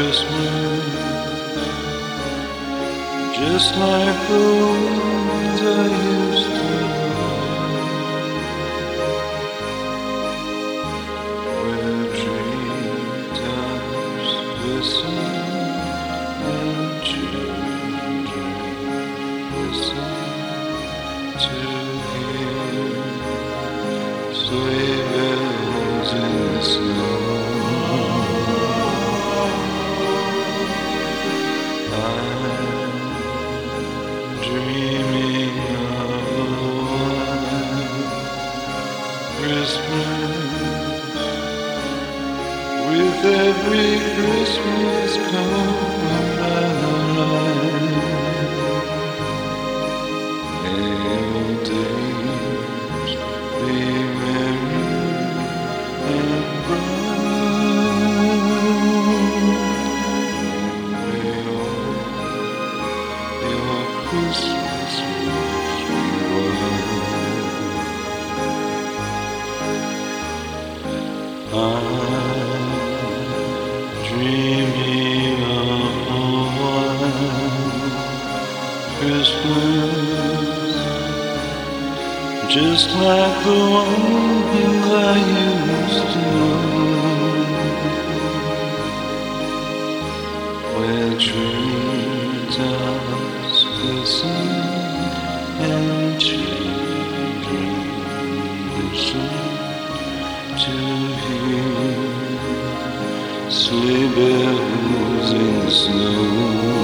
Christmas, just like the ones I used to know, where treetops glisten and children listen to hear sleigh bells in the snow. Dreaming of a white Christmas, with every Christmas coming down the line. May your days be merry and bright. May your Christmas wish be wild. I'm dreaming of a white Christmas, just like the ones I used to know, where treetops glisten and children listen to hear sleigh bells in the snow.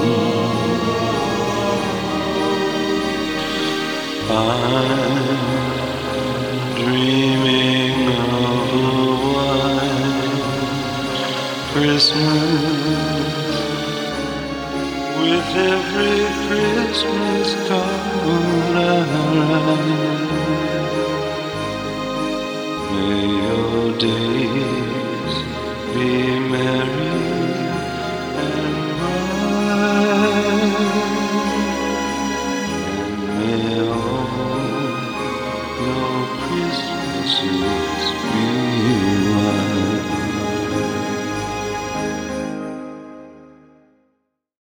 I'm